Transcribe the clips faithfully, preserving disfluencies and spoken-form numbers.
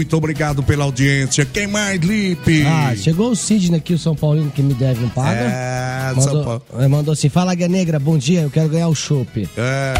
Muito obrigado pela audiência. Quem mais, Lipe? Ah, chegou o Sidney aqui, o São Paulino, que me deve, não paga. É, mandou, São Paulo. Mandou assim, fala, Águia Negra, bom dia, eu quero ganhar o chopp. É,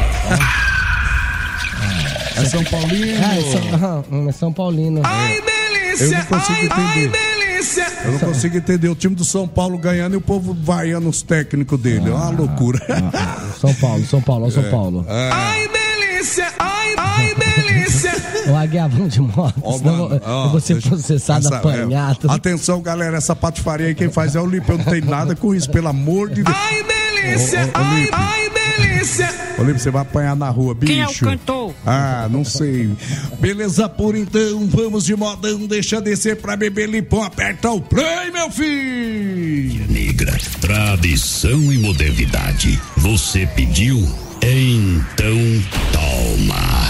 é. É São Paulino. Ah, é São, é São Paulino. Ai, delícia! Eu não consigo ai, entender. Ai, delícia! Eu não consigo entender o time do São Paulo ganhando e o povo vaiando os técnicos dele. É uma loucura. São Paulo, São Paulo, São Paulo. É. Ai, delícia! Ai, ai, delícia! O Águia, vamos de moto, oh, senão mano, eu vou ser processado, essa, apanhado. É. Atenção, galera, essa patifaria aí, quem faz é o Lipe. Eu não tenho nada com isso, pelo amor de Deus. Ai, delícia! Ô, ô, ô, ai, ai, delícia! Ô, Lipe, você vai apanhar na rua, bicho. Quem é o cantor? Ah, não sei. Beleza pura, então, vamos de modão, deixa descer pra beber Lipão, aperta o play, meu filho. Negra, tradição e modernidade. Você pediu, então toma.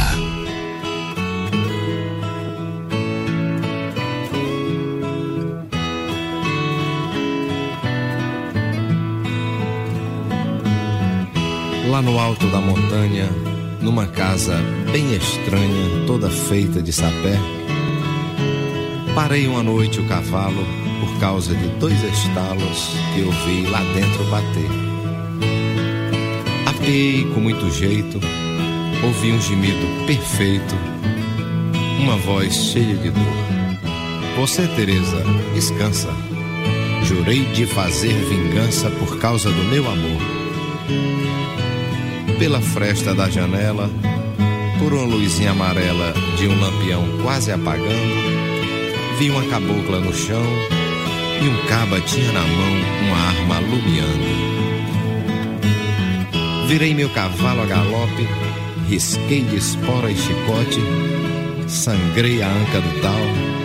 Lá no alto da montanha, numa casa bem estranha, toda feita de sapé, parei uma noite o cavalo por causa de dois estalos que eu vi lá dentro bater. Apeei com muito jeito, ouvi um gemido perfeito, uma voz cheia de dor. Você, Teresa, descansa. Jurei de fazer vingança por causa do meu amor. Pela fresta da janela, por uma luzinha amarela de um lampião quase apagando, vi uma cabocla no chão e um caba tinha na mão uma arma alumiando. Virei meu cavalo a galope, risquei de espora e chicote, sangrei a anca do tal,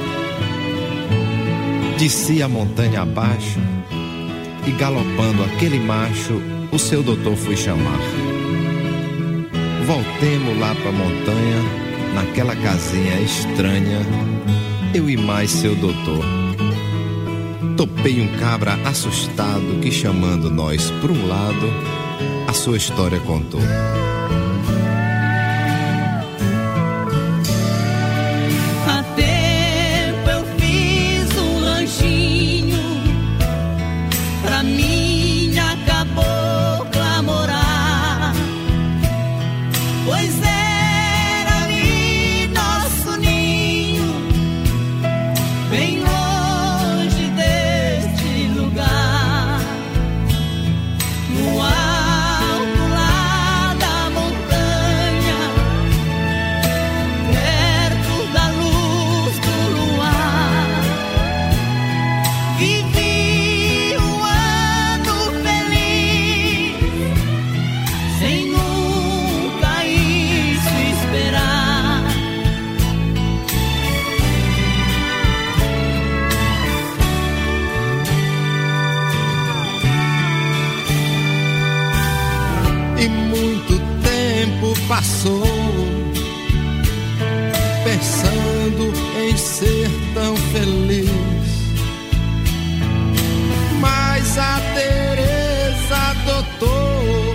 desci a montanha abaixo e galopando aquele macho, o seu doutor foi chamar. Voltemos lá pra montanha, naquela casinha estranha, eu e mais seu doutor. Topei um cabra assustado que, chamando nós por um lado, a sua história contou. Há tempo eu fiz um lanchinho pra minha cabocla morar, pois era ali nosso ninho, bem longe deste lugar, no alto lá da montanha, perto da luz do luar. Vivi um ano feliz, sem nunca isso esperar. E muito tempo passou, pensando em ser tão feliz, mas a Teresa adotou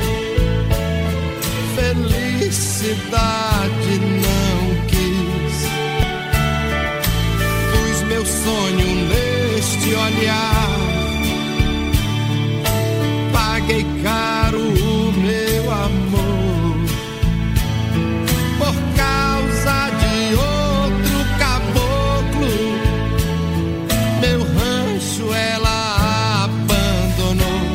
felicidade, não quis. Pus meu sonho neste olhar, paguei caro o meu amor por causa de outro caboclo. Meu rancho ela abandonou.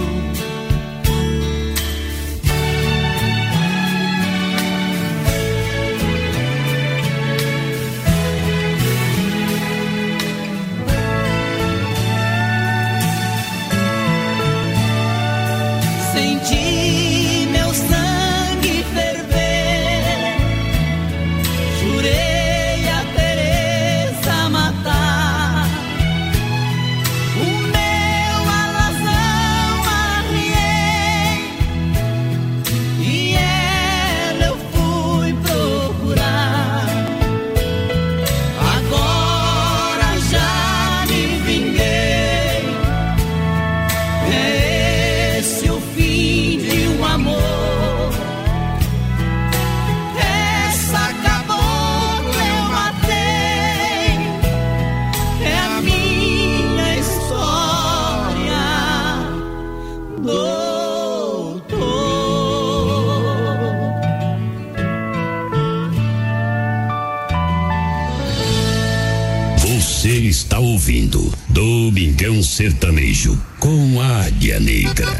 Você está ouvindo Domingão Sertanejo com Águia Negra.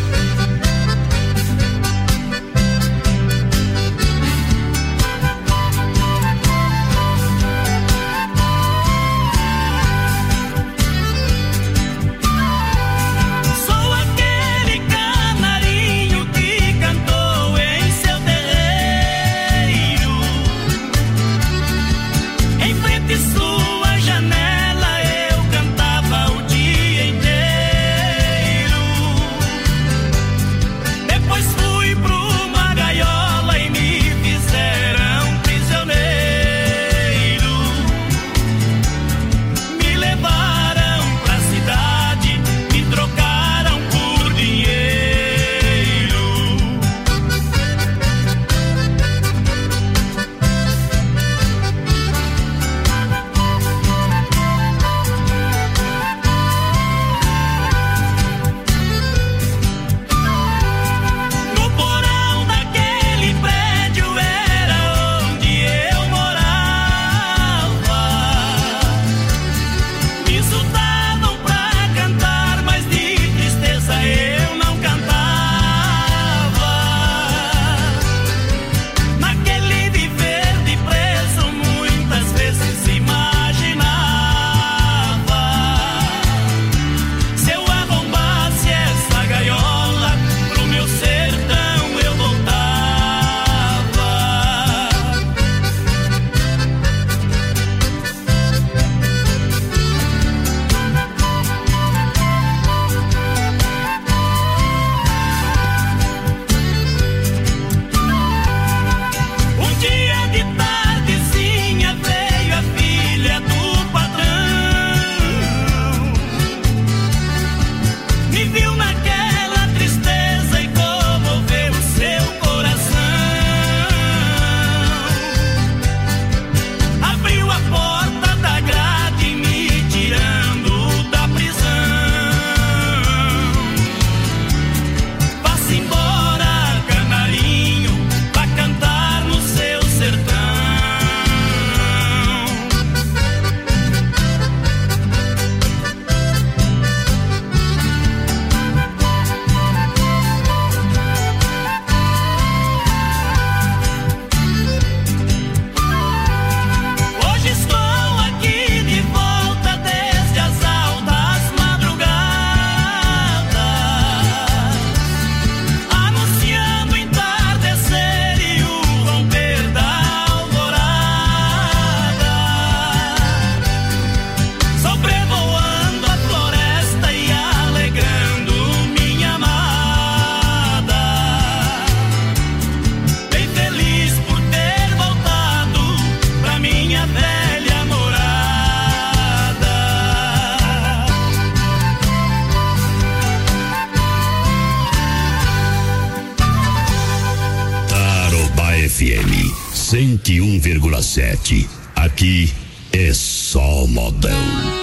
cento e um vírgula sete. Aqui é só modão.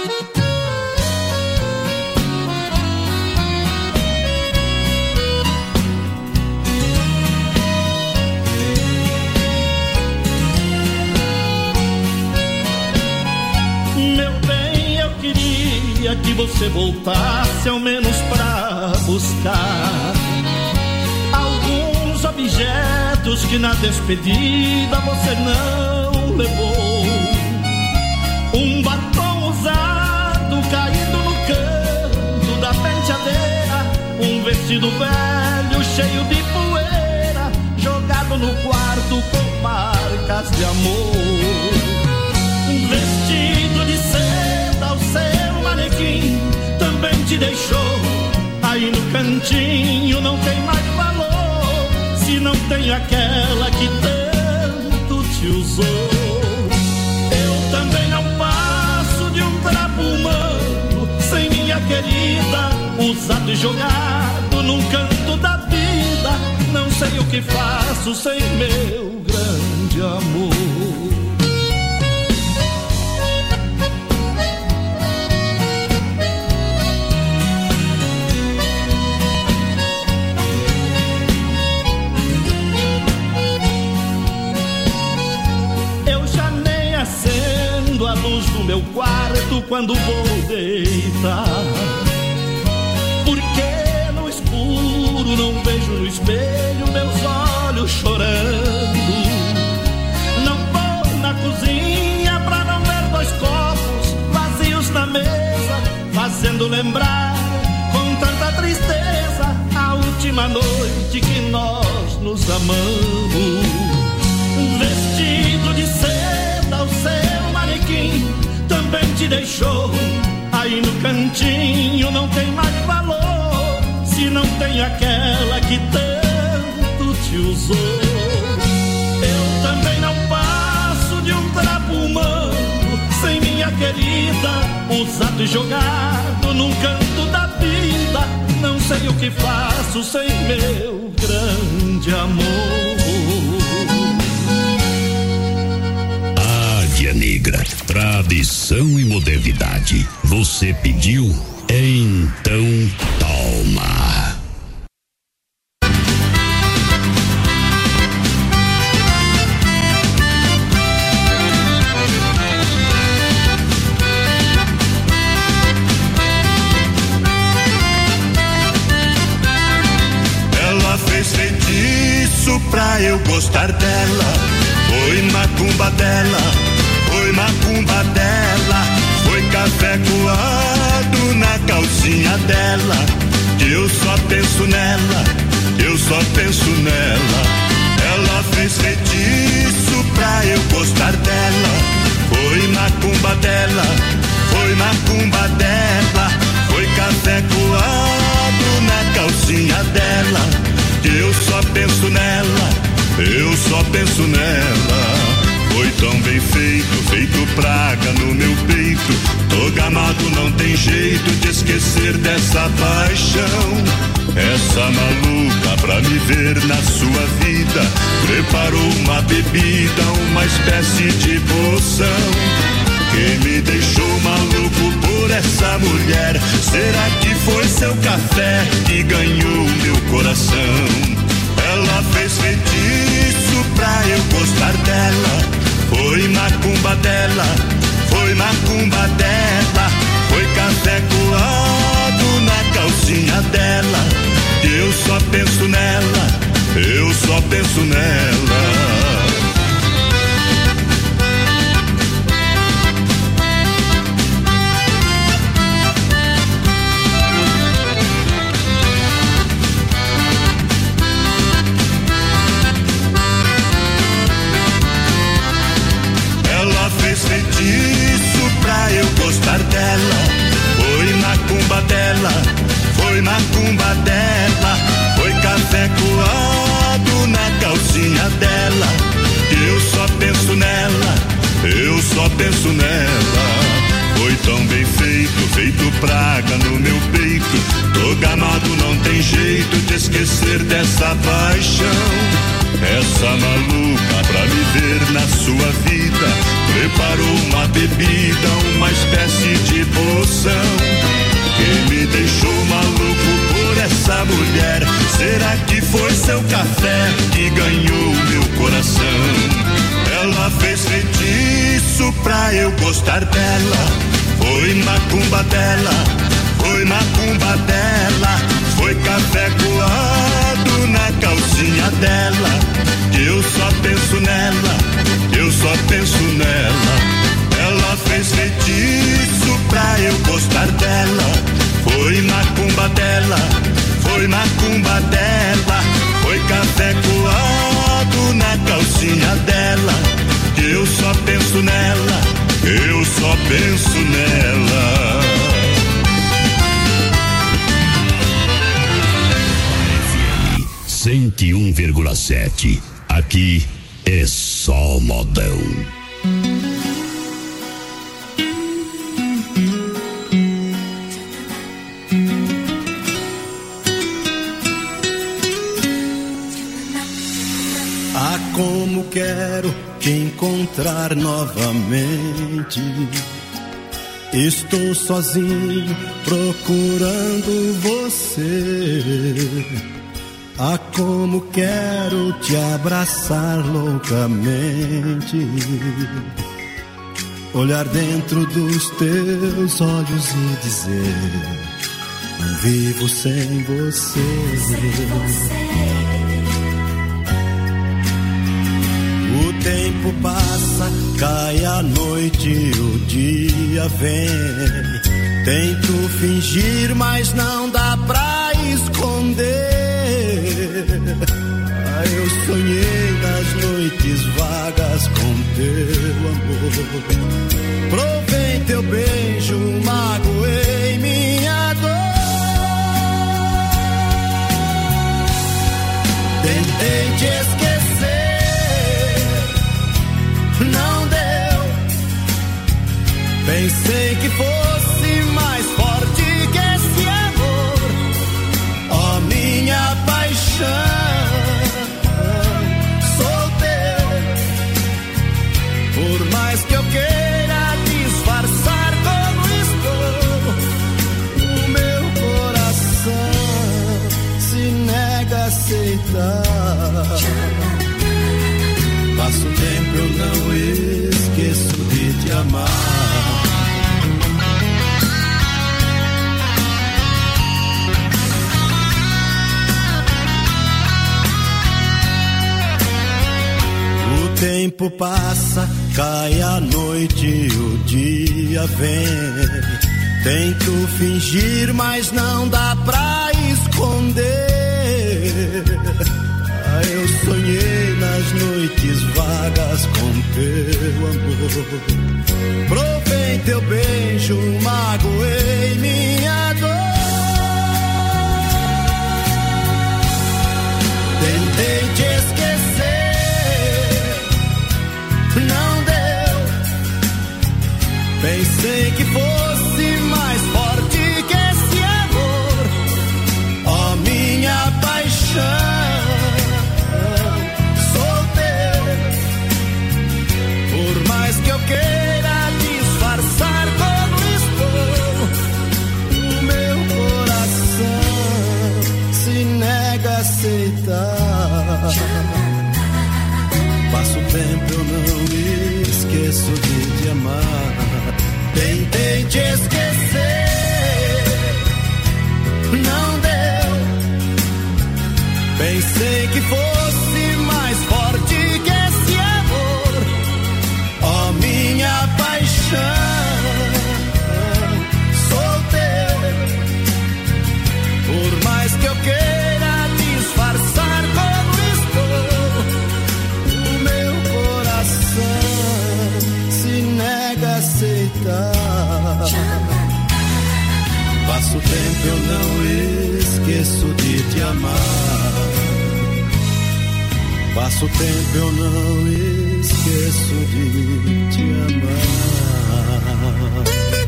Meu bem, eu queria que você voltasse ao menos pra buscar alguns objetos que na despedida você não levou. Um batom usado caído no canto da penteadeira, um vestido velho cheio de poeira jogado no quarto com marcas de amor. Um vestido de seda, o seu manequim também te deixou. Aí no cantinho não tem mais valor se não tem aquela que tanto te usou. Eu também não passo de um trapo humano sem minha querida, usado e jogado num canto da vida. Não sei o que faço sem meu grande amor. a luz do meu quarto quando vou deitar. Porque no escuro não vejo no espelho meus olhos chorando. Não vou na cozinha pra não ver dois copos vazios na mesa, fazendo lembrar com tanta tristeza a última noite que nós nos amamos. Vestido de seda, o seu manequim também te deixou. Aí no cantinho não tem mais valor, se não tem aquela que tanto te usou. Eu também não passo de um trapo humano sem minha querida, usado e jogado num canto da vida. Não sei o que faço sem meu grande amor. Águia Negra, tradição e modernidade. Você pediu? Então toma. Ela fez feitiço pra eu gostar dela. Foi macumba dela, foi macumba dela. Foi café coado na calcinha dela. Que eu só penso nela, eu só penso nela. Ela fez feitiço pra eu gostar dela. Foi macumba dela, foi macumba dela. Foi café coado na calcinha dela. Que eu só penso nela, eu só penso nela. Foi tão bem feito, feito praga no meu peito. Tô gamado, não tem jeito de esquecer dessa paixão. Essa maluca pra me ver na sua vida preparou uma bebida, uma espécie de poção. Quem me deixou maluco por essa mulher? Será que foi seu café que ganhou meu coração? Ela fez feitiço pra eu gostar dela. Foi macumba dela, foi macumba dela. Foi café coado na calcinha dela. Eu só penso nela, eu só penso nela. Feitiço pra eu gostar dela. Foi macumba dela, foi macumba dela. Foi café coado na calcinha dela. Eu só penso nela, eu só penso nela. Foi tão bem feito, feito praga no meu peito. Tô gamado, não tem jeito de esquecer dessa paixão. Essa maluca pra me ver na sua vida preparou uma bebida, uma espécie de poção. Quem me deixou maluco por essa mulher? Será que foi seu café que ganhou meu coração? Ela fez feitiço pra eu gostar dela. Foi macumba dela, foi macumba dela. Foi café coado na calcinha dela. Eu só penso nela, eu só penso nela. Ela fez feitiço pra eu gostar dela. Foi macumba dela, foi macumba dela. Foi café coado na calcinha dela. Eu só penso nela, eu só penso nela. cento e um vírgula sete. Aqui é só modão. Ah, como quero te encontrar novamente. Estou sozinho procurando você. Ah, como quero te abraçar loucamente. olhar dentro dos teus olhos e dizer: não vivo sem você. O tempo passa, cai a noite, o dia vem. Tento fingir, mas não dá pra esconder. Ah, eu sonhei nas noites vagas com teu amor. Provei teu beijo, magoei minha dor. Tentei te esquecer, não deu. Pensei que fosse mais forte que esse amor. Ó, minha paixão, por mais que eu queira disfarçar como estou, o meu coração se nega a aceitar. Passo tempo, eu não esqueço de te amar. O tempo passa, cai a noite, o dia vem. Tento fingir, mas não dá pra esconder. Ah, eu sonhei nas noites vagas com teu amor. Provei teu beijo, magoei minha dor. Tentei te esquecer, não deu. Pensei que fosse mais forte que esse amor. Ó, minha paixão, sou teu. Por mais que eu queira disfarçar como estou, o meu coração se nega a aceitar. Passo tempo, eu não esqueço de te amar. Tentei te esquecer, não deu. Pensei que fosse mais forte que esse amor. Ó, minha paixão, sou teu. Por mais que eu queira disfarçar como estou, o meu coração se nega a aceitar. Passo tempo, eu não esqueço de te amar. Passo tempo, eu não esqueço de te amar.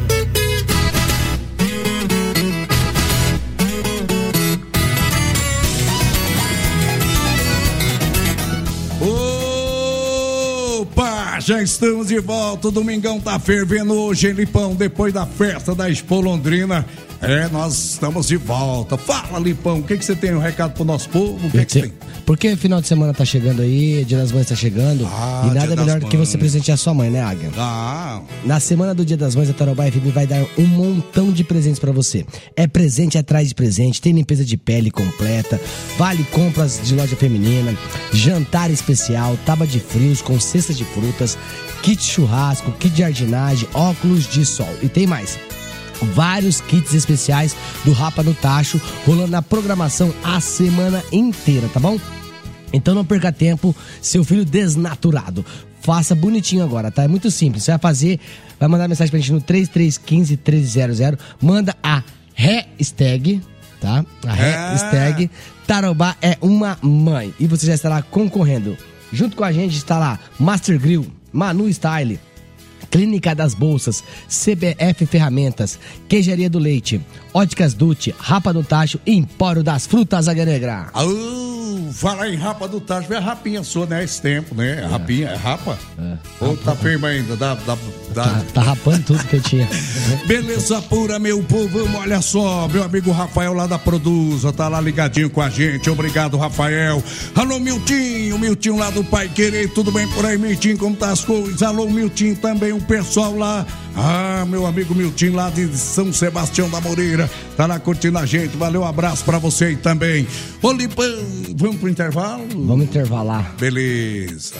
Já estamos de volta, o Domingão tá fervendo hoje em Lipão, depois da festa da Expo Londrina. É, nós estamos de volta. Fala, Lipão, o que que você tem um recado pro nosso povo? O que que você tem? Porque final de semana tá chegando aí, Dia das Mães tá chegando, Ah, e nada Dia melhor das do que você Mães. presentear sua mãe, né, Águia? Ah, Na semana do Dia das Mães, a Tarobá F M vai dar um montão de presentes pra você. É presente atrás de presente, tem limpeza de pele completa, vale compras de loja feminina, jantar especial, tábua de frios com cestas de frutas, kit churrasco, kit de jardinagem, óculos de sol. E tem mais. Vários kits especiais do Rapa no Tacho, rolando na programação a semana inteira, tá bom? Então não perca tempo, seu filho desnaturado. Faça bonitinho agora, tá? É muito simples. Você vai fazer, vai mandar mensagem pra gente no três três um cinco, um três zero zero. Manda a hashtag, tá? A hashtag Tarobá é uma mãe. E você já estará concorrendo. Junto com a gente está lá Master Grill, Manu Style, Clínica das Bolsas, C B F Ferramentas, Queijaria do Leite, Óticas Dutti, Rapa do Tacho e Empório das Frutas Águia Negra. uh, Ô, falar em rapa do Tacho, vê a rapinha sua, né? Esse tempo, né? Rapinha, é rapa? É. Ou tá firme ainda? Dá, dá, dá... Tá, tá rapando tudo que eu tinha. Beleza pura, meu povo. Olha só, meu amigo Rafael lá da Produza, tá lá ligadinho com a gente. Obrigado, Rafael. Alô, Miltinho, Miltinho lá do Pai Querer. Tudo bem por aí, Miltinho? Como tá as coisas? Alô, Miltinho, também o pessoal lá. Ah, meu amigo Miltinho lá de São Sebastião da Moreira. Tá lá curtindo a gente. Valeu, um abraço pra você aí também. Ô, Lipão, vamos pro intervalo? Vamos intervalar. Beleza.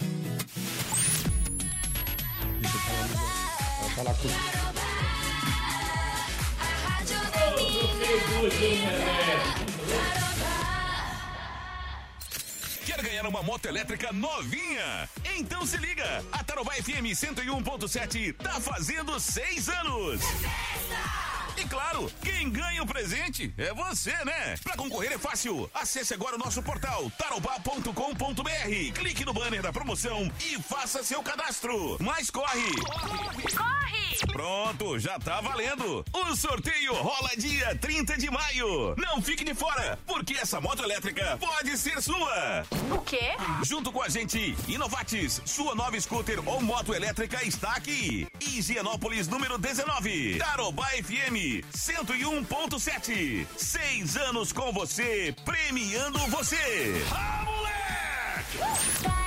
Deixa eu falar, vou falar com Quer ganhar uma moto elétrica novinha? Então se liga! A Tarobá F M cento e um ponto sete tá fazendo seis anos! E claro, quem ganha o presente é você, né? Pra concorrer é fácil. Acesse agora o nosso portal tarobá ponto com ponto br. Clique no banner da promoção e faça seu cadastro. Mas corre! Corre! Corre! Pronto, já tá valendo. O sorteio rola dia trinta de maio. Não fique de fora, porque essa moto elétrica pode ser sua. O quê? Junto com a gente, Inovatis, sua nova scooter ou moto elétrica está aqui. Higienópolis número dezenove. Tarobá F M cento e um ponto sete. Seis anos com você, premiando você. Ah, moleque!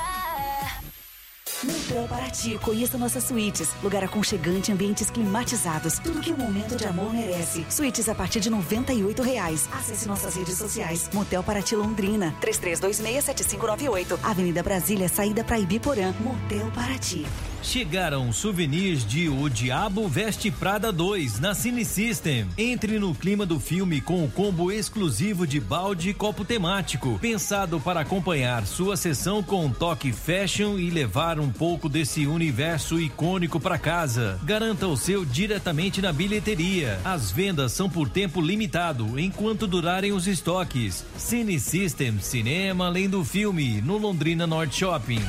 Motel Paraty, conheça nossas suítes. Lugar aconchegante, ambientes climatizados. Tudo que o momento de amor merece. Suítes a partir de noventa e oito reais. Acesse nossas redes sociais. Motel Paraty Londrina. três três dois seis, sete cinco nove oito. Avenida Brasília, saída para Ibiporã. Motel Paraty. Chegaram souvenirs de O Diabo Veste Prada dois na Cine System. Entre no clima do filme com o combo exclusivo de balde e copo temático, pensado para acompanhar sua sessão com um toque fashion e levar um pouco desse universo icônico para casa. Garanta o seu diretamente na bilheteria. As vendas são por tempo limitado, enquanto durarem os estoques. Cine System, cinema além do filme, no Londrina Norte Shopping.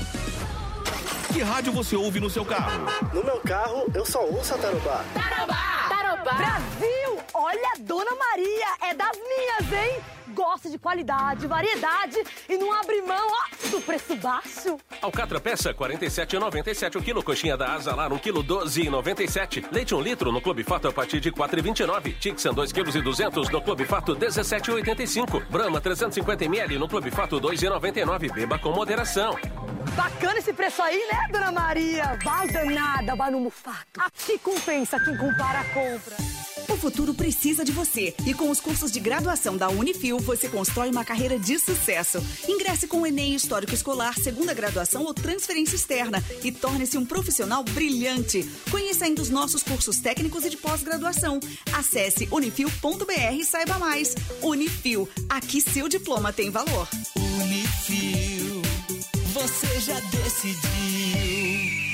Que rádio você ouve no seu carro? No meu carro, eu só ouço a Tarobá. Tarobá! Tarobá! Brasil! Olha a Dona Maria, é das minhas, hein? Gosto de qualidade, variedade e não abre mão, ó, do preço baixo. Alcatra peça quarenta e sete reais e noventa e sete o quilo, coxinha da Asa Lar um quilo doze reais e noventa e sete. Leite um litro no Clube Fato a partir de quatro reais e vinte e nove. Tixan dois quilos e duzentos no Clube Fato dezessete reais e oitenta e cinco. Brahma trezentos e cinquenta mililitros no Clube Fato dois reais e noventa e nove. Beba com moderação. Bacana esse preço aí, né, Dona Maria? Vai danada, vai no Mufato. Aqui compensa quem compara a compra. O futuro precisa de você. E com os cursos de graduação da Unifil, você constrói uma carreira de sucesso. Ingresse com o Enem Histórico Escolar, segunda graduação ou transferência externa e torne-se um profissional brilhante. Conheça ainda os nossos cursos técnicos e de pós-graduação. Acesse unifil ponto br e saiba mais. Unifil, aqui seu diploma tem valor. Unifil, você já decidiu.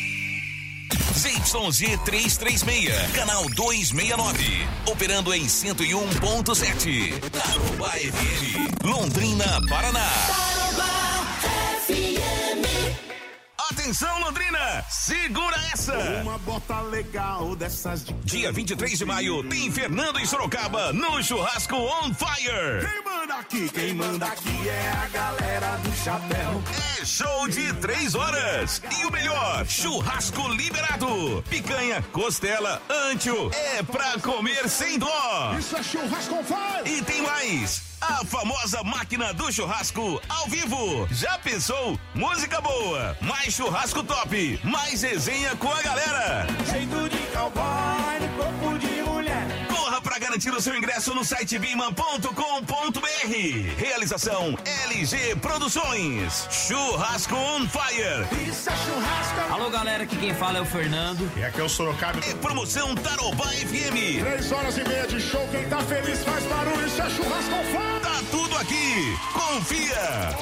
Z Y Z trezentos e trinta e seis, canal duzentos e sessenta e nove, operando em cento e um ponto sete. Tarobá F M, Londrina, Paraná. Tarobá F M. Atenção, Londrina, segura essa! Uma bota legal dessas de... Dia vinte e três de maio, tem Fernando em Sorocaba, no Churrasco On Fire. Quem manda aqui, quem manda aqui é a galera do chapéu. É show de três horas. E o melhor, churrasco liberado. Picanha, costela, ancho, é pra comer sem dó. Isso é Churrasco On Fire. E tem mais. A famosa máquina do churrasco ao vivo. Já pensou? Música boa, mais churrasco top, mais resenha com a galera. Jeito de cowboy, corpo de mulher. Corra pra garantir o seu ingresso no site biman ponto com ponto br. Realização L G Produções. Churrasco On Fire. Isso é churrasco. Alô, galera, aqui quem fala é o Fernando. E aqui é o Sorocaba. É promoção Tarobá F M. Três horas e meia de show. Quem tá feliz faz barulho. Isso é Churrasco On Fire. Tá tudo aqui. Confia.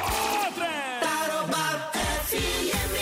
Tarobá F M.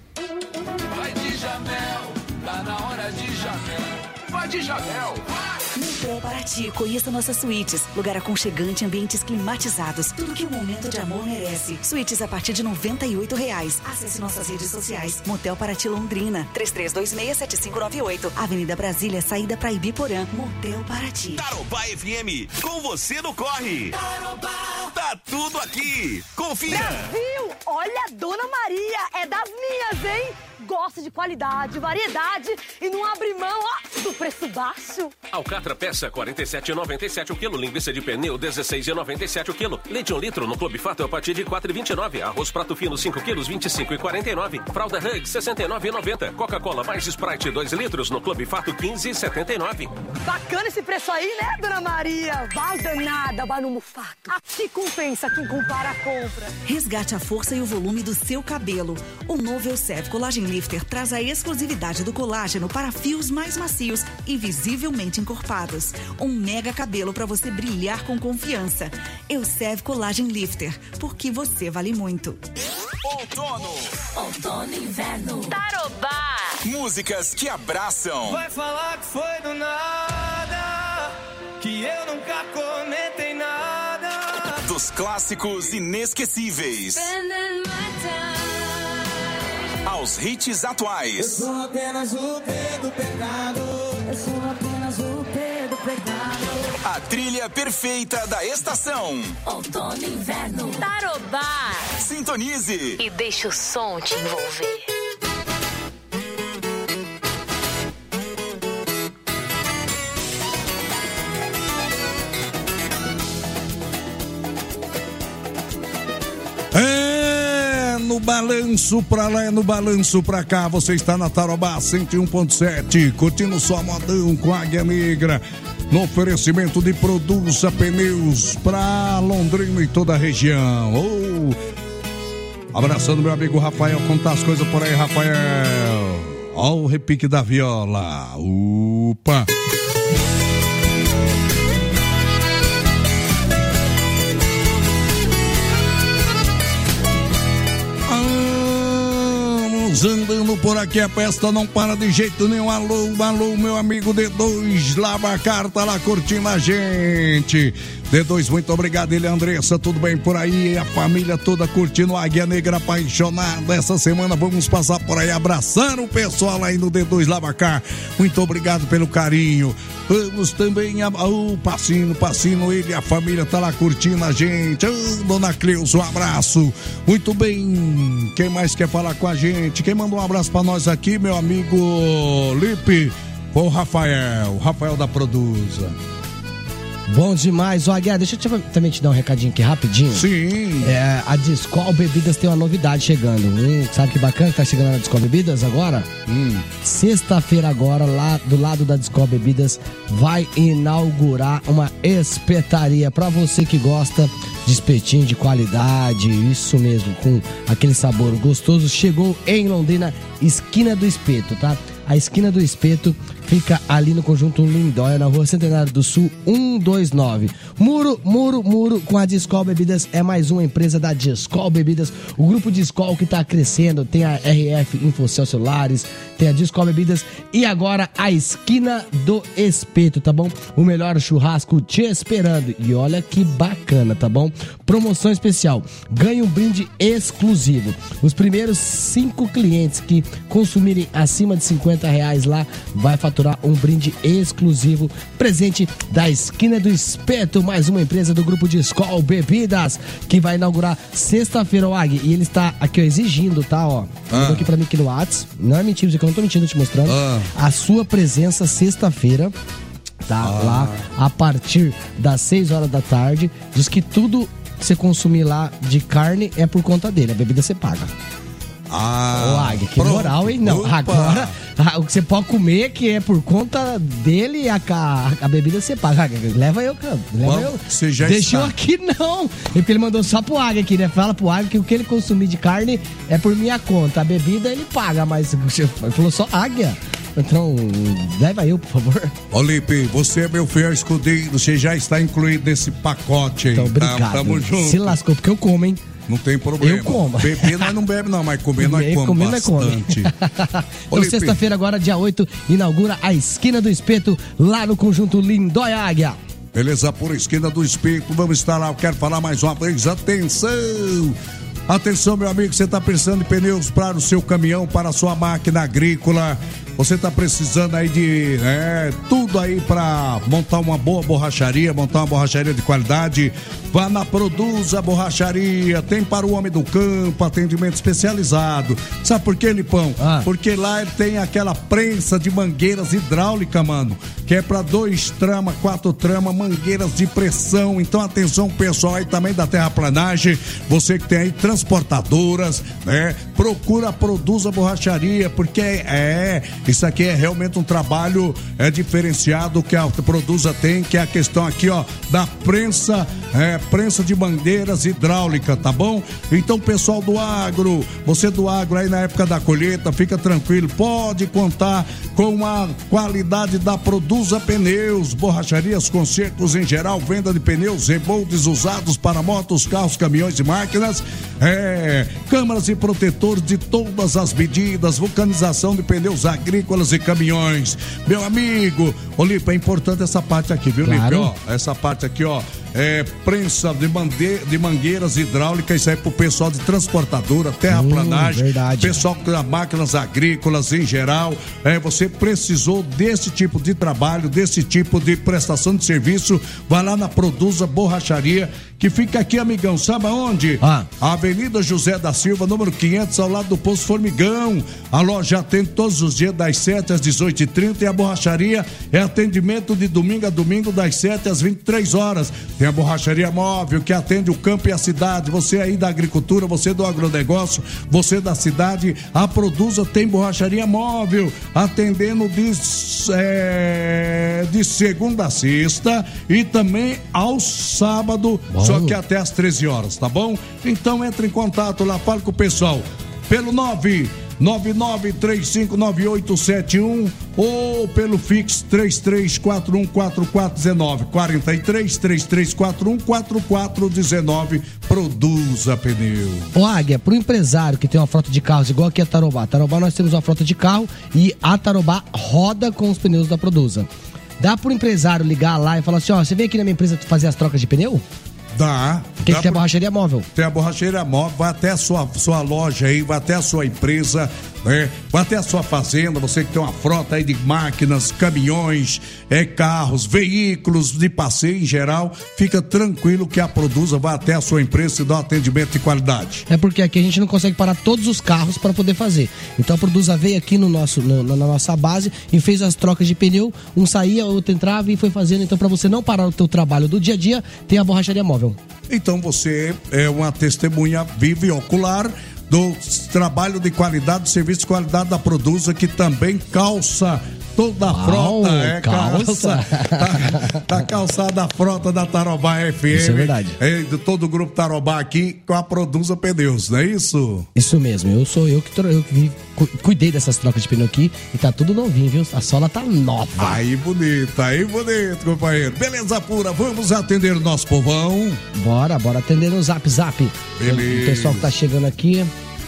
Vai de Jamel, tá na hora de Jamel. Vai de Jamel, vai! Motel Paraty, conheça nossas suítes. Lugar aconchegante, ambientes climatizados. Tudo que o momento de amor merece. Suítes a partir de noventa e oito reais. Acesse nossas redes sociais. Motel Paraty Londrina. três três dois seis, sete cinco nove oito. Avenida Brasília, saída pra Ibiporã. Motel Paraty. Tarobá F M, com você no corre. Tarobá. Tá tudo aqui. Confia. Brasil, olha a Dona Maria, é das minhas, hein? Gosto de qualidade, variedade e não abre mão, ó, do preço baixo. Alcatra peça quarenta e sete reais e noventa e sete centavos o quilo. Linguiça de pernil dezesseis reais e noventa e sete centavos o quilo. Leite um litro no Clube Fato a partir de quatro reais e vinte e nove centavos. Arroz prato fino cinco quilos vinte e cinco reais e quarenta e nove centavos. Fralda Hug sessenta e nove reais e noventa centavos. Coca-Cola mais Sprite dois litros no Clube Fato quinze reais e setenta e nove centavos. Bacana esse preço aí, né, Dona Maria? Vai danada, vai no Mufato. Aqui compensa quem compara a compra. Resgate a força e o volume do seu cabelo. O novo Elsev Collagen Lifter traz a exclusividade do colágeno para fios mais macios e visivelmente encorpados. Um mega cabelo para você brilhar com confiança. Elsev Collagen Lifter, porque você vale muito. Outono. Outono e inverno. Tarobá. Músicas que abraçam. Vai falar que foi do nada, que eu nunca comentei nada. Dos clássicos inesquecíveis aos hits atuais. Eu sou apenas o pé do pecado. Eu sou apenas o pé do pecado. A trilha perfeita da estação. Outono e inverno. Tarobá. Sintonize E deixa o som te envolver. É no balanço pra lá, é no balanço pra cá. Você está na Tarobá cento e um ponto sete, curtindo só modão com Águia Negra. No oferecimento de Produça Pneus pra Londrina e toda a região. Oh. Abraçando meu amigo Rafael, contar as coisas por aí, Rafael. Ó o repique da viola. Upa! Andando por aqui, a festa não para de jeito nenhum. Alô, alô, meu amigo D dois, lava a carta lá curtindo a gente. D dois, muito obrigado. Ele, Andressa, tudo bem por aí? A família toda curtindo a Águia Negra apaixonada. Essa semana vamos passar por aí abraçando o pessoal aí no D dois Lavacar. Muito obrigado pelo carinho. Vamos também ao oh, Passino, Passino, ele e a família tá lá curtindo a gente. Oh, Dona Cleusa, um abraço. Muito bem. Quem mais quer falar com a gente? Quem mandou um abraço pra nós aqui, meu amigo Lipe, foi o Rafael, o Rafael da Produza. Bom demais. Ó, Aguiar, deixa eu te, também te dar um recadinho aqui rapidinho. Sim. É, a Discol Bebidas tem uma novidade chegando. Hum, sabe que bacana que tá chegando na Discol Bebidas agora? Hum. Sexta-feira agora, lá do lado da Discol Bebidas, vai inaugurar uma espetaria pra você que gosta de espetinho de qualidade, isso mesmo, com aquele sabor gostoso. Chegou em Londrina, esquina do Espeto, tá? A esquina do Espeto fica ali no Conjunto Lindóia, na Rua Centenário do Sul, cento e vinte e nove. Muro, muro, muro com a Discol Bebidas. É mais uma empresa da Discol Bebidas. O grupo Discol que está crescendo. Tem a R F Infocel Celulares, tem a Discol Bebidas e agora a esquina do Espeto, tá bom? O melhor churrasco te esperando. E olha que bacana, tá bom? Promoção especial. Ganhe um brinde exclusivo. Os primeiros cinco clientes que consumirem acima de cinquenta reais lá vai faturar um brinde exclusivo. Presente da esquina do Espeto, mais uma empresa do grupo Discol Bebidas que vai inaugurar sexta-feira, o Ag. E ele está aqui, ó, exigindo, tá, ó. Ah. Mandou aqui pra mim aqui no WhatsApp. Não é mentira, eu não tô mentindo, te mostrando. Ah. A sua presença sexta-feira, tá? Ah. Lá a partir das seis horas da tarde. Diz que tudo que você consumir lá de carne é por conta dele. A bebida você paga. Ah, Ô, Águia, que pronto. moral, hein? Não, Opa. agora ah, o que você pode comer, que é por conta dele, a, a, a bebida você paga. Águia, leva eu, cara. Leva Bom, eu. você já Deixa eu está. aqui, não. É porque ele mandou só pro Águia aqui, né? Fala pro Águia que o que ele consumir de carne é por minha conta. A bebida ele paga, mas ele falou só Águia. Então, leva eu, por favor. Ô, Lipe, você é meu fiel escudeiro, você já está incluído nesse pacote. Então, obrigado. Tamo junto. Se lascou, porque eu como, hein? Não tem problema. Eu como. Beber nós não bebe não, mas comer nós comemos bastante. Então, sexta-feira agora, dia oito, inaugura a Esquina do Espeto, lá no Conjunto Lindóia Águia. Beleza, por Esquina do Espeto, vamos estar lá. Eu quero falar mais uma vez, atenção! Atenção, meu amigo, você está precisando de pneus para o seu caminhão, para a sua máquina agrícola. Você está precisando aí de é, tudo aí para montar uma boa borracharia, montar uma borracharia de qualidade. Vá na Produza Borracharia, tem para o homem do campo, atendimento especializado. Sabe por quê, Lipão? Ah. Porque lá ele tem aquela prensa de mangueiras hidráulica, mano, que é para dois trama, quatro trama, mangueiras de pressão. Então atenção, pessoal aí também da terraplanagem, você que tem aí transportadoras, né? Procura a Produza Borracharia, porque é, isso aqui é realmente um trabalho é, diferenciado que a Produza tem, que é a questão aqui, ó, da prensa, é, prensa de bandeiras hidráulica, tá bom? Então, pessoal do agro, você do agro aí na época da colheita, fica tranquilo, pode contar com a qualidade da Produza Pneus, borracharias, consertos em geral, venda de pneus, reboldes usados para motos, carros, caminhões e máquinas, é, câmaras e protetores de todas as medidas, vulcanização de pneus agrícolas e caminhões. Meu amigo, Olipa, é importante essa parte aqui, viu, Claro. Olipa? Ó, essa parte aqui, ó, é prensa de, mande... de mangueiras hidráulicas, isso aí pro pessoal de transportadora, terraplanagem, hum, verdade. pessoal que tem máquinas agrícolas em geral. É, você precisou desse tipo de trabalho, desse tipo de prestação de serviço, vai lá na Produza Borracharia, que fica aqui, amigão, sabe aonde? Ah. Avenida José da Silva, número quinhentos, ao lado do Posto Formigão. A loja atende todos os dias das sete às dezoito e trinta e a borracharia é atendimento de domingo a domingo das sete às vinte e três horas. Tem a borracharia móvel que atende o campo e a cidade. Você aí da agricultura, você do agronegócio, você da cidade, a Produza tem borracharia móvel, atendendo de, é, de segunda a sexta e também ao sábado, bom. Só que até às treze horas, tá bom? Então entre em contato lá, fala com o pessoal pelo nove nove nove três cinco nove oito sete um ou pelo Fix três três quatro um quatro quatro um nove quatro três, três três quatro um quatro quatro um nove. Produza Pneu. Ô Águia, pro empresário que tem uma frota de carros igual aqui a Tarobá, Tarobá nós temos uma frota de carro e a Tarobá roda com os pneus da Produza. Dá pro empresário ligar lá e falar assim, ó, você vem aqui na minha empresa fazer as trocas de pneu? Dá. Porque dá tem a por... borracharia móvel. Tem a borracharia móvel, vai até a sua, sua loja aí, vai até a sua empresa, né? Vai até a sua fazenda, você que tem uma frota aí de máquinas, caminhões, é, carros, veículos de passeio em geral, fica tranquilo que a Produza vai até a sua empresa e dá um atendimento de qualidade. É porque aqui a gente não consegue parar todos os carros para poder fazer. Então a Produza veio aqui no nosso, no, na nossa base e fez as trocas de pneu, um saía, outro entrava e foi fazendo. Então para você não parar o teu trabalho do dia a dia, tem a borracharia móvel. Então você é uma testemunha viva e ocular do trabalho de qualidade, do serviço de qualidade da Produza, que também calça toda a Uau, frota, é, calça. calça tá, tá calçada a frota da Tarobá F M. Isso é verdade. É, de todo o grupo Tarobá aqui com a Produza Pneus, não é isso? Isso mesmo, eu sou eu que, tro- eu que cu- cuidei dessas trocas de pneu aqui e tá tudo novinho, viu? A sola tá nova. Aí bonito, aí bonito, companheiro. Beleza pura, vamos atender o nosso povão. Bora, bora atender no Zap Zap. Beleza. O pessoal que tá chegando aqui,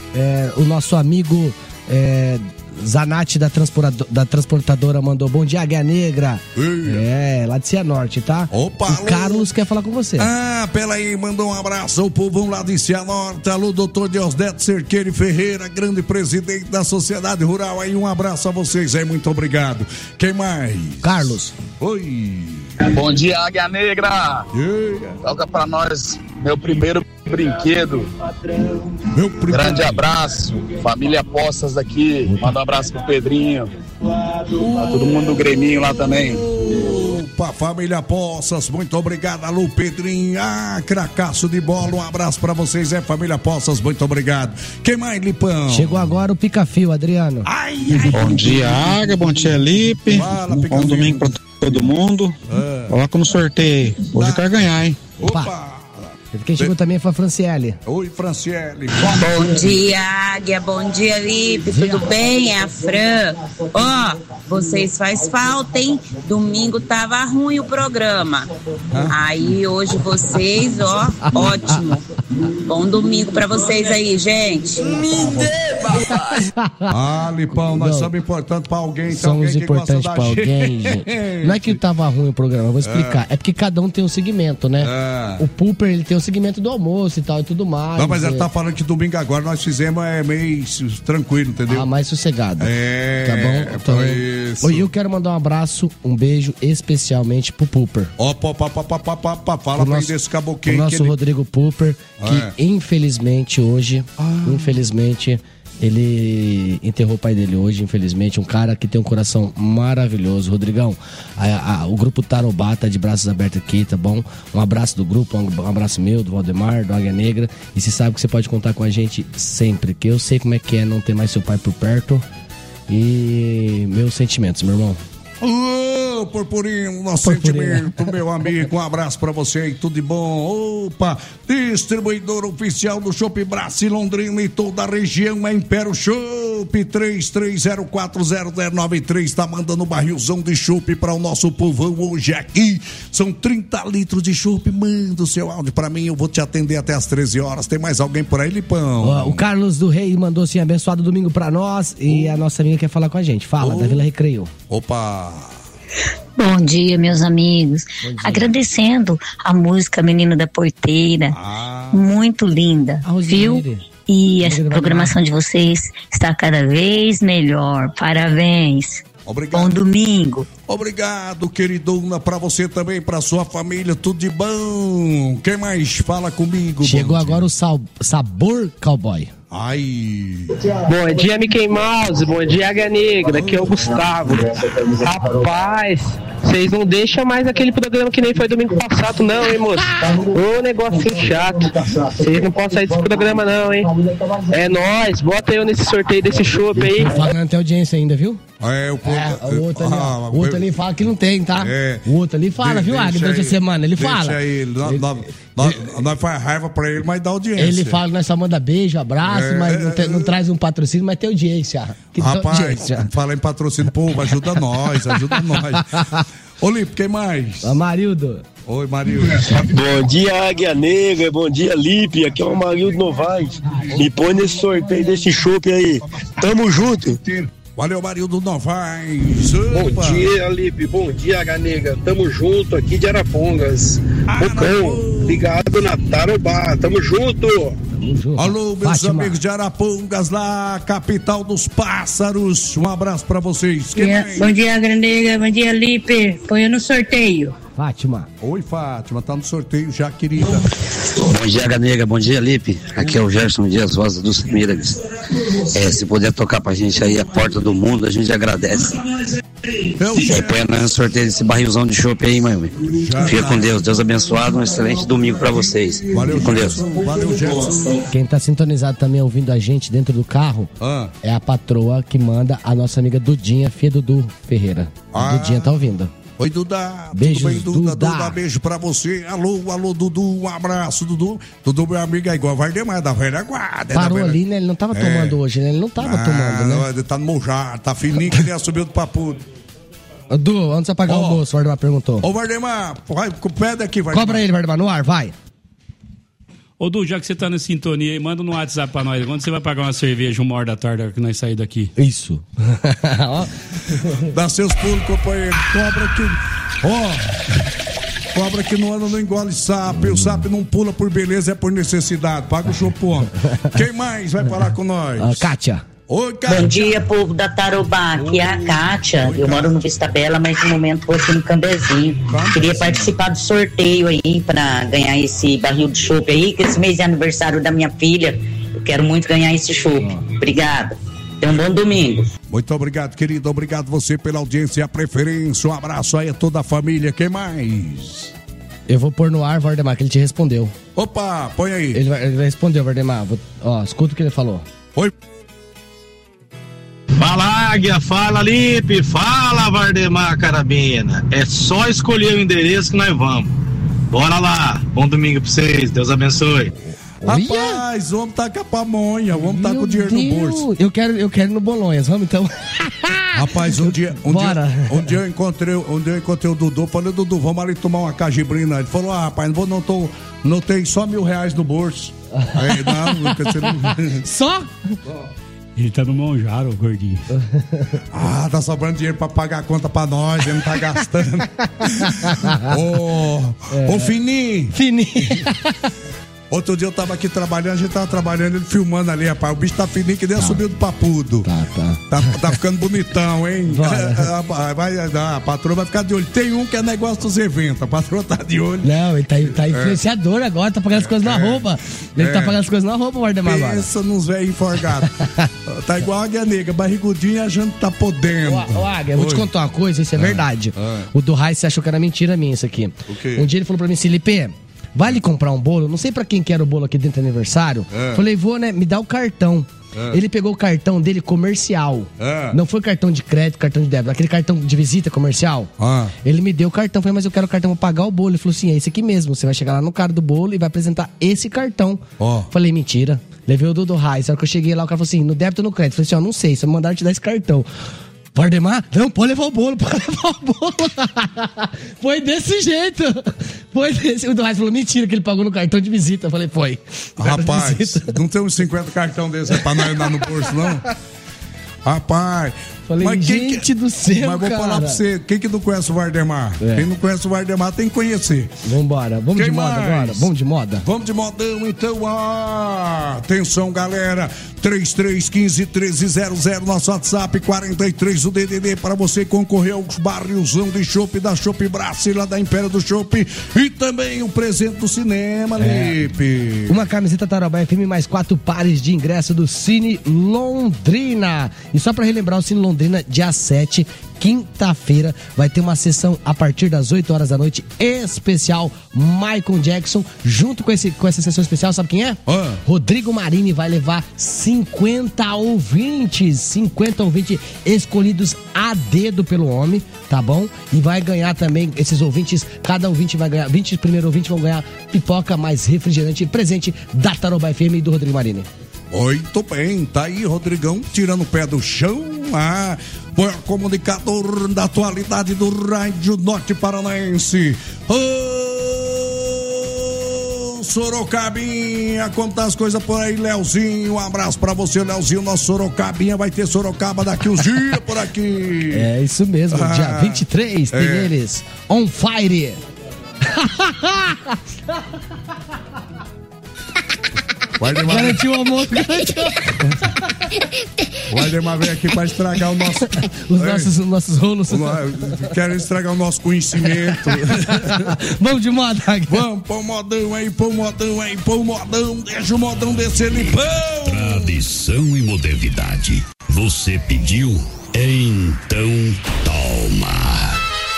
é, o nosso amigo é, Zanatti da, transportador, da transportadora mandou bom dia, Águia Negra. Ei. É, lá de Cianorte, tá? Opa, o alô. Carlos quer falar com você. Ah, peraí, mandou um abraço ao povão lá de Cianorte. Alô, doutor Diosdete Cerqueira Ferreira, grande presidente da Sociedade Rural. Aí um abraço a vocês aí, muito obrigado. Quem mais? Carlos. Oi. Bom dia, Águia Negra. Yeah. Toca pra nós meu primeiro brinquedo. Meu primeiro. Grande abraço, família Poças daqui. Manda um abraço pro Pedrinho. Pra todo mundo do Greminho lá também. Opa, família Poças, muito obrigado. Alô, Pedrinho. Ah, cracaço de bola. Um abraço pra vocês, é, família Poças, muito obrigado. Quem mais, Lipão? Chegou agora o Pica-Fio, Adriano. Ai, ai. Bom dia, Águia. Bom dia, Lipe. Fala, Bom Pica-Fio. domingo pra todo mundo. É. Coloca no sorteio. Hoje eu quero ganhar, hein? Opa. Quem chegou também foi a Franciele. Oi, Franciele. Bom dia, Águia. Bom dia, Lipe. Tudo bem? É a Fran. Ó, vocês faz falta, hein? Domingo tava ruim o programa. Aí hoje vocês, ó, ótimo. Bom domingo pra vocês aí, gente. Me dê, papai. Ah, Lipão, nós Não. somos importantes pra alguém. Somos alguém importantes pra alguém, gente. Não é que tava ruim o programa, eu vou explicar. É, é porque cada um tem um segmento, né? É. O Pooper, ele tem o segmento do almoço e tal e tudo mais. Não, mas ela é... tá falando que domingo agora nós fizemos é meio tranquilo, entendeu? Ah, mais sossegado. É, tá bom? Então, isso. Oi, eu quero mandar um abraço, um beijo especialmente pro Pooper. Ó, pá, pá, pá, pá, pá, pá, fala pra ele desse caboclo. O nosso ele... Rodrigo Pooper, que é. infelizmente hoje, ah. infelizmente... Ele enterrou o pai dele hoje, infelizmente. Um cara que tem um coração maravilhoso. Rodrigão, a, a, o grupo Tarobá tá de braços abertos aqui, tá bom? Um abraço do grupo, um, um abraço meu, do Valdemar, do Águia Negra. E você sabe que você pode contar com a gente sempre, que eu sei como é que é não ter mais seu pai por perto. E meus sentimentos, meu irmão. Ô, oh, Purpurinho, nosso Purpurinho. sentimento, meu amigo, um abraço pra você e tudo de bom. Opa, distribuidor oficial do Chopp Brás e Londrina e toda a região é Império Chopp. Três três zero quatro zero zero nove três, tá mandando um barrilzão de chopp pra o nosso povão hoje aqui. São trinta litros de chopp, manda o seu áudio pra mim, eu vou te atender até às treze horas. Tem mais alguém por aí, Lipão? Oh, o Carlos do Rei mandou assim, abençoado domingo pra nós. E oh. a nossa amiga quer falar com a gente. Fala, oh. da Vila Recreio. Opa! Bom dia, meus amigos. Dia. Agradecendo a música Menino da Porteira. Ah. Muito linda, ah, viu? E a programação de vocês está cada vez melhor. Parabéns. Obrigado. Bom domingo. Obrigado, queridona, pra você também, pra sua família, tudo de bom. Quem mais fala comigo? Chegou agora o sal, Sabor Cowboy. Ai. Bom dia, Mickey Mouse. Bom dia, Águia Negra. Aqui é o Gustavo. Rapaz, vocês não deixam mais aquele programa que nem foi domingo passado, não, hein, moço? Ô, negocinho chato. Vocês não podem sair desse programa, não, hein? É nóis. Bota eu nesse sorteio desse chopp aí. Falando tem audiência ainda, viu? É, o, é, o outro ali, ah, o outro ali fala que não tem, tá? É. O outro ali fala, de, viu, Águia, durante a semana, ele deixa fala. Ele. Nós, nós, nós, nós faz raiva pra ele, mas dá audiência. Ele fala que nós só manda beijo, abraço, é, mas não, tem, não traz um patrocínio, mas tem audiência. Que rapaz, audiência. Fala em patrocínio, pô, ajuda nós, ajuda nós. Ô, Lipe, quem mais? A Marildo. Oi, Marildo. Bom dia, Águia Negra. Bom dia, Lipe. Aqui é o Marildo Novaes. Me põe nesse sorteio desse chopp aí. Tamo junto. Valeu, Marildo Novaes. Opa. Bom dia, Lipe. Bom dia, Águia Negra. Tamo junto aqui de Arapongas. Bocão, ligado na Tarobá. Tamo junto. Alô, meus Fátima. amigos de Arapongas, lá, capital dos pássaros. Um abraço pra vocês. Bom dia, bom dia, Águia Negra. Bom dia, Lipe. Põe no sorteio. Fátima. Oi, Fátima, tá no sorteio já, querida. Bom dia, Águia Negra, bom dia, Lipe. Aqui é o Gerson Dias Rosa dos Miragas. É, se puder tocar pra gente aí a porta do mundo, a gente agradece. É, põe no sorteio desse barrilzão de chopp aí, meu amigo. Fica com Deus, Deus abençoado, um excelente domingo pra vocês. Valeu, Fica com Gerson. Deus. Valeu, Gerson. Quem tá sintonizado também ouvindo a gente dentro do carro ah. é a patroa que manda a nossa amiga Dudinha, filha Dudu Ferreira. A ah. Dudinha tá ouvindo. Oi, Duda. Beijos, tudo bem, Duda? Duda? Duda, beijo pra você. Alô, alô, Dudu, um abraço, Dudu. Dudu, meu amigo, é igual Vardemar, da velha guarda. Parou velha... ali, né? Ele não tava é. tomando hoje, né? Ele não tava ah, tomando, né? Ele tá no mojar, tá fininho que nem subiu do papudo. Du, onde você pagar oh. o almoço? O Vardemar perguntou. Ô, Vardemar, vai, pede aqui, Vardemar. Cobra ele, Vardemar, no ar, vai. Ô, Du, já que você tá na sintonia aí, manda no WhatsApp pra nós. Quando você vai pagar uma cerveja uma hora da tarde que nós saímos daqui? Isso. Dá seus pulos, companheiro. Cobra que... Ó... Oh. Cobra que não anda, não engole sapo. E o sapo não pula por beleza, é por necessidade. Paga o chopão. Quem mais vai falar com nós? A Kátia. Oi, Kátia. Bom dia, povo da Tarobá. Aqui é a Kátia. Oi, eu moro no Vista Bela, mas no momento tô aqui no Cambezinho. Cambezinho. Queria participar do sorteio aí pra ganhar esse barril de chopp aí, que esse mês é aniversário da minha filha. Eu quero muito ganhar esse chopp. Obrigada. Tenha um bom domingo. Muito obrigado, querido. Obrigado você pela audiência e a preferência. Um abraço aí a toda a família. Quem mais? Eu vou pôr no ar, Vardemar, que ele te respondeu. Opa, põe aí. Ele, vai, ele respondeu, Vardemar. Vou, ó, escuta o que ele falou. Oi. Fala, Águia, fala, Lipe, fala, Vardemar Carabina. É só escolher o endereço que nós vamos. Bora lá, bom domingo pra vocês, Deus abençoe. Rapaz, o homem tá com a pamonha, o homem tá com o dinheiro no bolso. Eu quero, eu quero ir no Bolonhas, vamos então. Rapaz, um dia, um Bora. dia, um dia eu encontrei, um dia eu encontrei o Dudu, falei, Dudu, vamos ali tomar uma cajibrina. Ele falou, ah, rapaz, não vou, não tô, não tenho só mil reais no bolso. Aí, não, você não... Só? Ele tá no Monjaro, gordinho. Ah, tá sobrando dinheiro pra pagar a conta pra nós, ele não tá gastando. Ô, É. ô, Fininho. Fininho. Outro dia eu tava aqui trabalhando, a gente tava trabalhando, ele filmando ali, rapaz. O bicho tá fininho que nem subiu do papudo. Tá, tá. Tá, tá ficando bonitão, hein? Bora. Vai, vai, a patroa vai ficar de olho. Tem um que é negócio dos eventos, a patroa tá de olho. Não, ele tá, tá influenciador agora, tá pagando as coisas na roupa. Ele É. tá pagando as coisas na roupa, o Vardemar agora. Pensa nos velhos enforgados. Tá igual a Águia Negra, barrigudinho e a gente tá podendo. Ô, ô, Águia, eu vou te Oi. contar uma coisa, isso é Ah, verdade. ah. O do Raiz, você achou que era mentira minha isso aqui. O quê? Um dia ele falou pra mim assim, Lipe, vai lhe comprar um bolo, não sei pra quem que era o bolo aqui dentro do aniversário. É. Falei, vou, né, me dá o cartão. É. Ele pegou o cartão dele comercial. É. Não foi cartão de crédito, cartão de débito, aquele cartão de visita comercial. Ah. Ele me deu o cartão, falei, mas eu quero o cartão pra pagar o bolo. Ele falou assim, é esse aqui mesmo, você vai chegar lá no cara do bolo e vai apresentar esse cartão. Ó. Falei, mentira. Levei o Dudu Raiz, a hora que eu cheguei lá, o cara falou assim, no débito ou no crédito? Falei assim, ó, não sei, só me mandaram te dar esse cartão. Vardemar, não, pode levar o bolo, pode levar o bolo. Foi desse jeito. Foi desse. O do Raiz falou, mentira, que ele pagou no cartão de visita. Eu falei, foi. Rapaz, não tem uns cinquenta cartão desse aí pra nós andar no bolso, não? Rapaz. Falei, mas quem gente do céu, Mas vou cara. falar pra você, quem que não conhece o Vardemar? É. Quem não conhece o Vardemar tem que conhecer. Vambora, vamos Quem de moda mais? agora? Vamos de moda? Vamos de modão, então. Ah, atenção, galera. três três um cinco, um três zero zero, nosso WhatsApp, quarenta e três, o D D D, para você concorrer aos barrilzão de chopp da Chopp Brassi, lá da Império do Chopp. E também um presente do cinema, É. Lipe. Uma camiseta Tarobá F M mais quatro pares de ingresso do Cine Londrina. E só pra relembrar, o Cine Londrina, dia sete, quinta-feira, vai ter uma sessão a partir das oito horas da noite, especial Michael Jackson. Junto com, esse, com essa sessão especial, sabe quem é? Ah. Rodrigo Marini vai levar cinquenta ouvintes, cinquenta ouvintes escolhidos a dedo pelo homem, tá bom? E vai ganhar também, esses ouvintes, cada ouvinte vai ganhar, vinte primeiros ouvintes vão ganhar pipoca mais refrigerante, presente da Tarobá F M e do Rodrigo Marini. Muito bem, tá aí, Rodrigão, tirando o pé do chão. Ah, foi o comunicador da atualidade do Rádio Norte Paranaense. Ô, Sorocabinha, contar as coisas por aí, Leozinho. Um abraço pra você, Leozinho. Nosso Sorocabinha vai ter Sorocaba daqui uns dias por aqui. É isso mesmo, Ah, dia vinte e três tem é. eles, On Fire. Valdemar, Garantiu o amor, garantiu. o Valdemar veio aqui pra estragar o nosso. Os nossos, os nossos rolos. Querem estragar o nosso conhecimento. Vamos de moda. Vamos, põe o modão aí, põe o modão aí, põe o modão, deixa o modão descer limpão. Tradição e modernidade. Você pediu, então toma.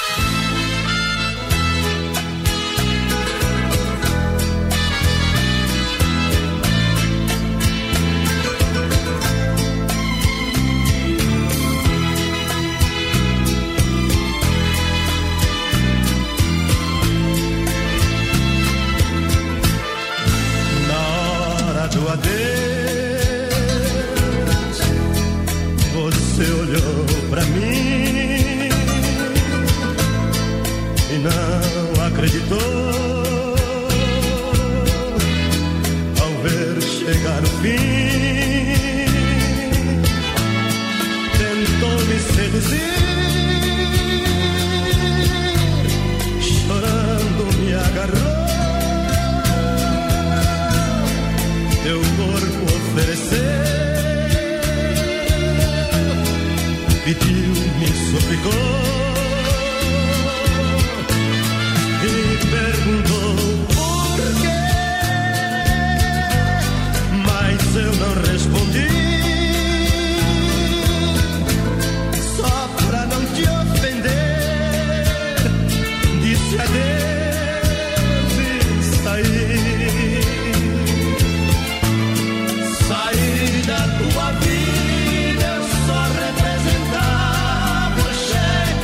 Na hora do adeus, você olhou pra mim e não acreditou ao ver chegar o fim. Tentou me seduzir, chorando me agarrou. Teu corpo ofereceu, pediu, me suplicou e perguntou por quê, mas eu não respondi, só pra não te ofender, disse adeus e saí. Saí da tua vida, eu só representava o cheque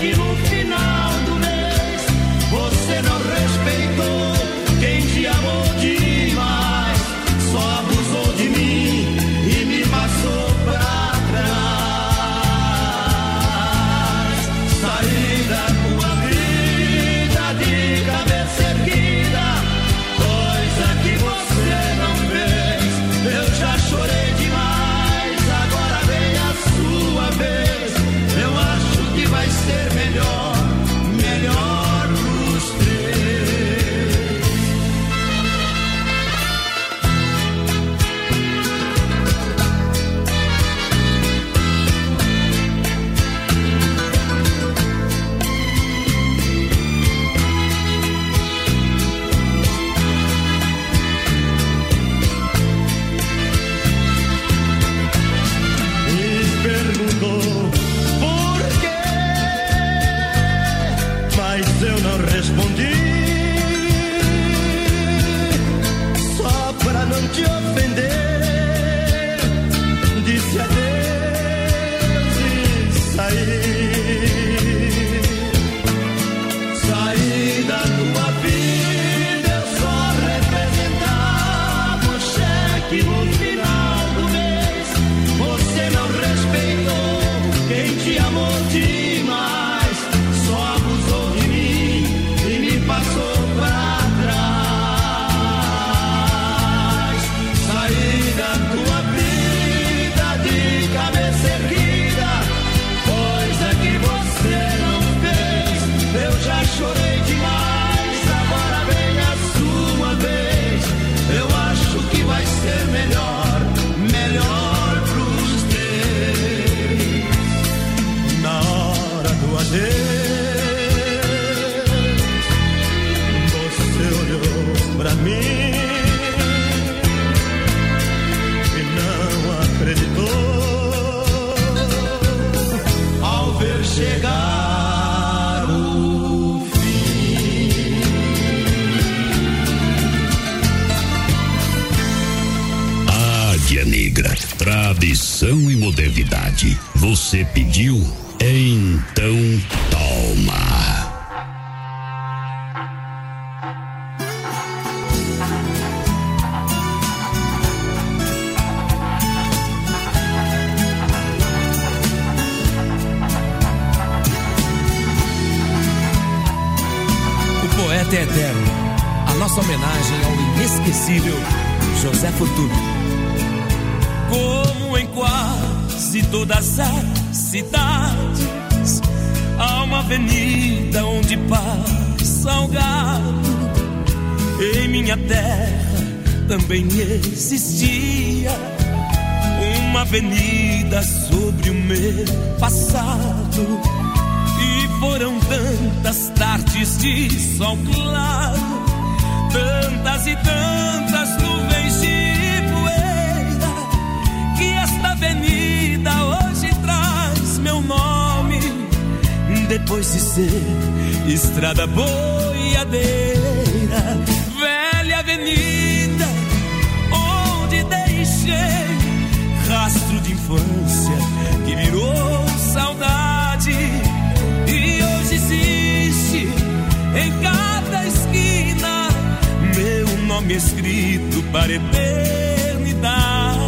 você olhou pra mim e não acreditou ao ver chegar o fim. Águia Negra, tradição e modernidade. Você pediu, então toma. O poeta é eterno. A nossa homenagem ao inesquecível José Fortuny. Como em quase todas as cidades, há uma avenida onde passa o gado. Em minha terra também existia uma avenida sobre o meu passado. E foram tantas tardes de sol claro, tantas e tantas nuvens de poeira, que esta avenida hoje traz meu nome, depois de ser estrada boiadeira. Velha avenida onde deixei rastro de infância que virou saudade, e hoje existe em cada esquina meu nome escrito para a eternidade.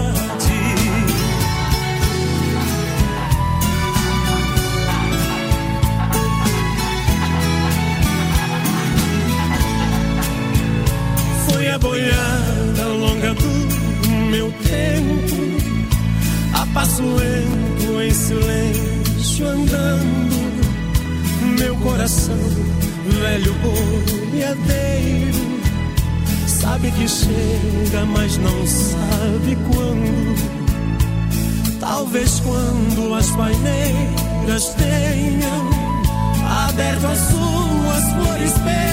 Foi a boiada longa do meu tempo, a passo lento em silêncio andando. Meu coração, velho boiadeiro, sabe que chega, mas não sabe quando. Talvez quando as paineiras tenham aberto as suas flores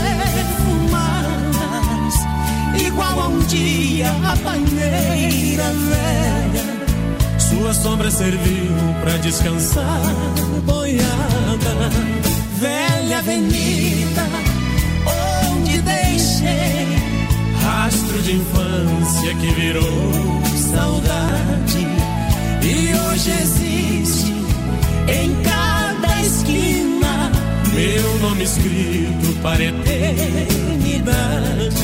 perfumadas, igual a um dia a paineira velha, sua sombra serviu pra descansar boiada. Velha avenida onde deixei rastro de infância que virou saudade, e hoje existe em cada esquina meu nome escrito para a eternidade.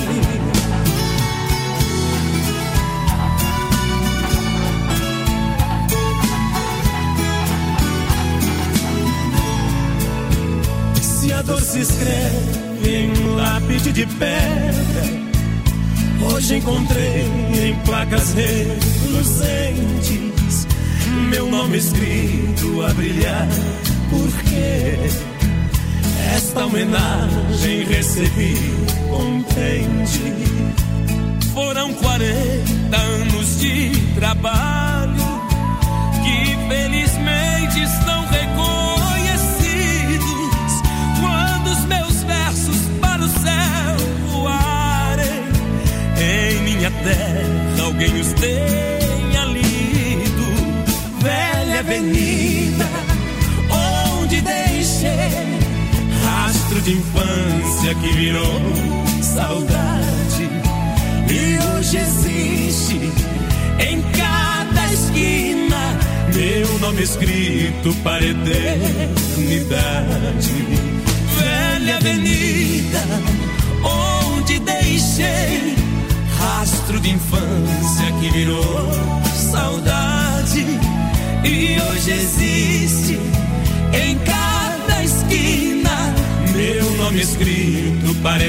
Se a dor se escreve em lápide de pedra, hoje encontrei em placas reluzentes meu nome escrito a brilhar, porque esta homenagem recebi contente. Foram quarenta anos de trabalho que felizmente estão reconhecidos quando os meus versos para o céu voarem. Em minha terra alguém os tenha lido. Velha avenida onde deixei rastro de infância que virou saudade, e hoje existe em cada esquina meu nome escrito para a eternidade. Velha avenida onde deixei rastro de infância que virou saudade, e hoje existe em cada esquina meu nome escrito para a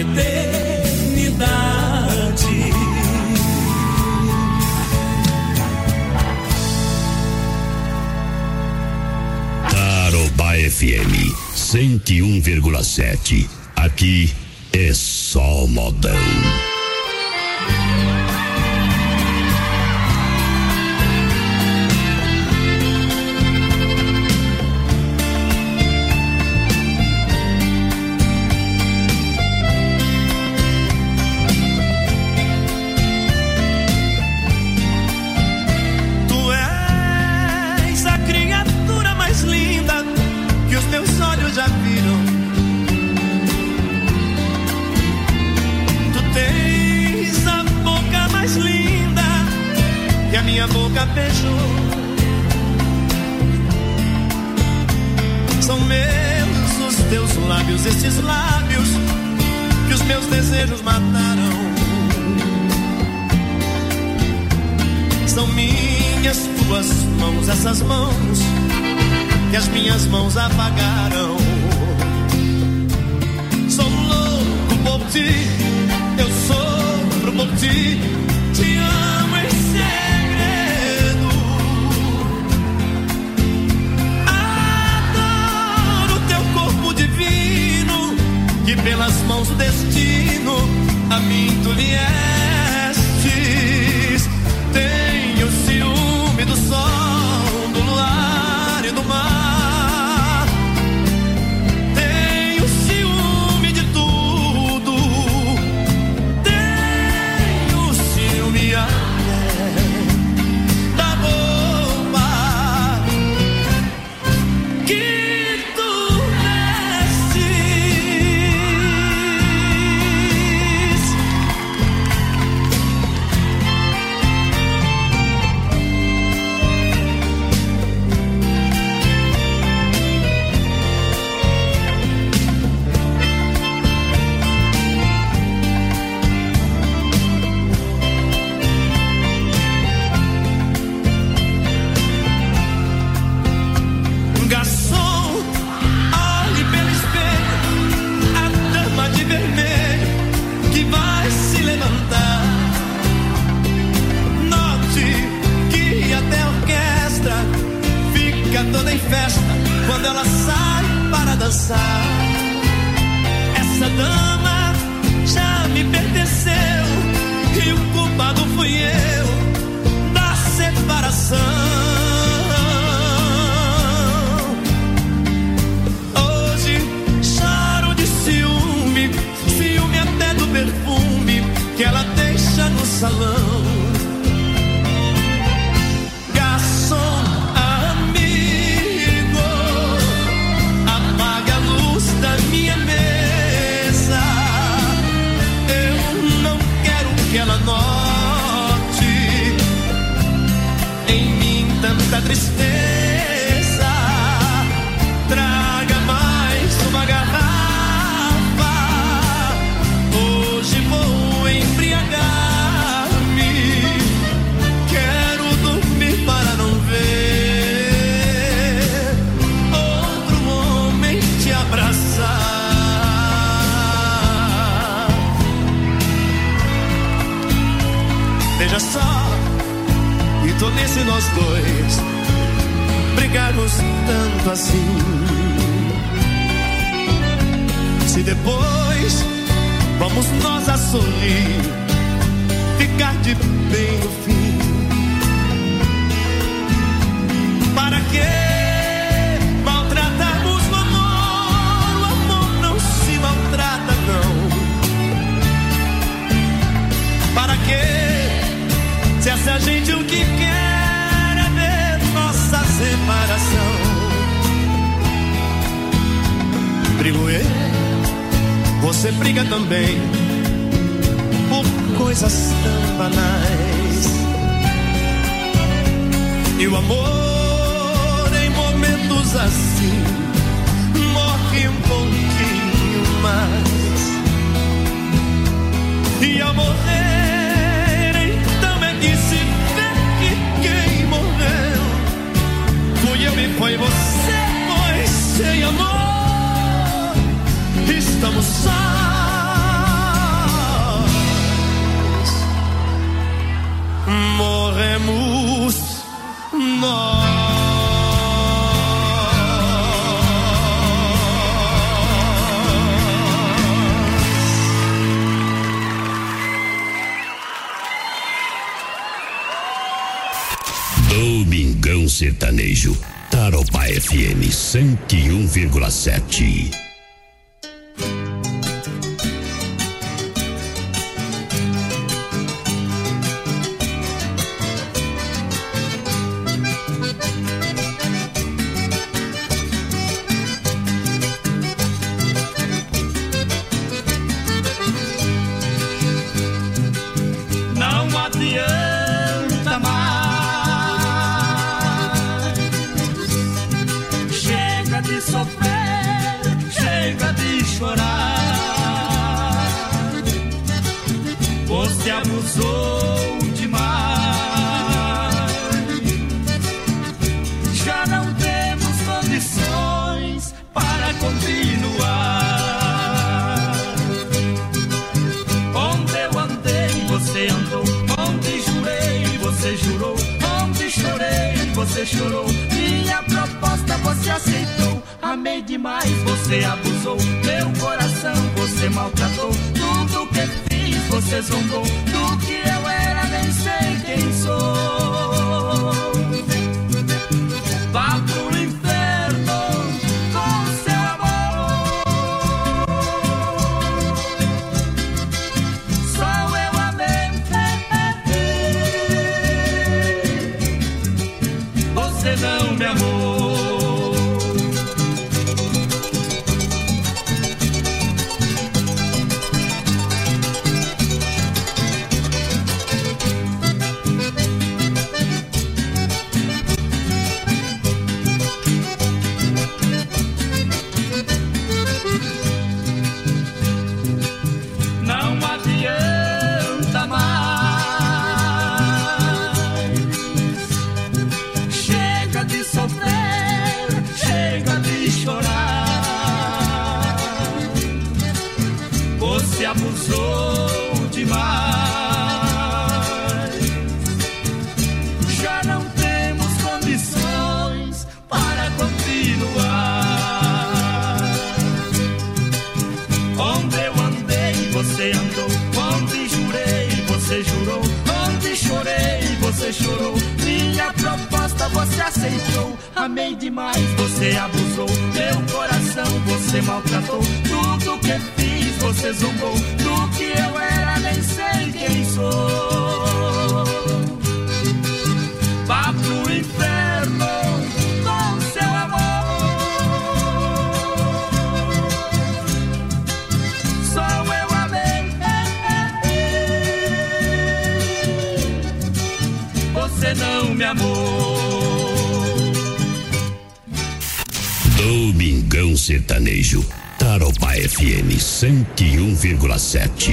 eternidade. Tarobá F M cento e um vírgula sete. Aqui é só modão. minha boca beijou. São meus os teus lábios, esses lábios que os meus desejos mataram. São minhas tuas mãos, essas mãos que as minhas mãos apagaram. Sou louco por ti, eu sofro por ti, te amo em segredo. Adoro teu corpo divino, que pelas mãos do destino a mim tu viestes. Tenho ciúme do sol, do luar e do mar. Tenho ciúme de tudo. Tenho ciúme até da roupa que tu vestes. Garçom, olhe pelo espelho a dama de vermelho que vai se levantar. Note que até a orquestra fica toda em festa quando ela sai para dançar. Essa dama já me pertenceu e o culpado fui eu da separação. Ciúme até do perfume que ela deixa no salão. Garçom, amigo, apaga a luz da minha mesa. Eu não quero que ela note em mim tanta tristeza. Traga mais uma garrafa. Hoje vou embriagar-me. Quero dormir para não ver outro homem te abraçar. Veja só, e tô nesse nós dois brigarmos tanto assim. Se depois vamos nós a sorrir, ficar de bem no fim. Para que maltratarmos o amor? O amor não se maltrata, não. Para que, se essa gente o que quer é ver nossa separação? Brigo eu, você briga também por coisas tão banais. E o amor em momentos assim morre um pouquinho mais. E ao morrer então é que se vê que quem morreu fui eu e foi você, pois sem amor estamos sós, morremos nós. Domingão Sertanejo, Tarobá F M cento e um vírgula sete. Não adianta mais chorar. Você abusou demais. Já não temos condições para continuar. Onde eu andei, você andou. Onde jurei, você jurou. Onde chorei, você chorou. Minha proposta você aceitou. Amei demais, você abusou. Meu coração você maltratou. Tudo que fiz você zombou. Do que eu era nem sei quem sou. Vá pro inferno com seu amor. Só eu amei. Você não me amou. Abusou demais. Já não temos condições para continuar. Onde eu andei, você andou. Onde jurei, você jurou. Onde chorei, você chorou. Minha proposta você aceitou. Amei demais, você abusou. Meu coração você maltratou. Tudo que fiz você zombou. Do que eu era nem sei quem sou. Vá pro inferno com seu amor. Só eu amei. Você não me amou. Domingão Sertanejo, Tarobá F M cento e um vírgula sete.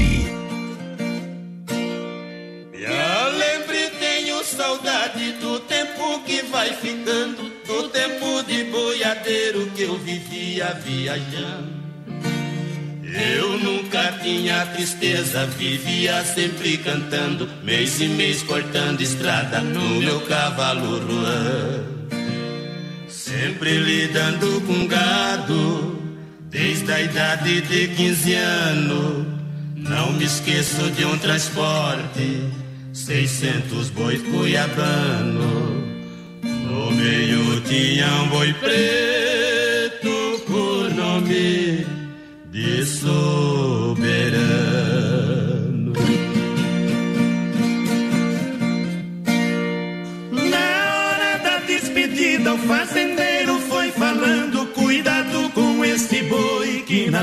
Me lembre, tenho saudade do tempo que vai ficando, do tempo de boiadeiro que eu vivia viajando. Eu nunca tinha tristeza, vivia sempre cantando, mês e mês cortando estrada no meu cavalo ruan. Sempre lidando com gado, desde a idade de quinze anos. Não me esqueço de um transporte, seiscentos bois cuiabano. No meio tinha um boi preto por nome de Sou.